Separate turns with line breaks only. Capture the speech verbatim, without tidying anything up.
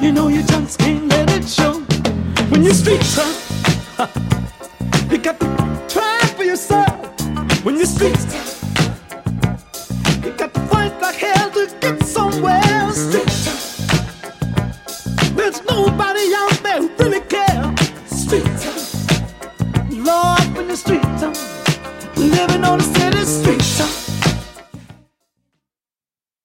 You know you just can't let it show. When you're street tough, you got to try for yourself. When you're street tough, you got to fight like hell to get somewhere. Street tough, there's nobody out there who really cares. Street tough, Lord, when you're street tough, living on the city street tough.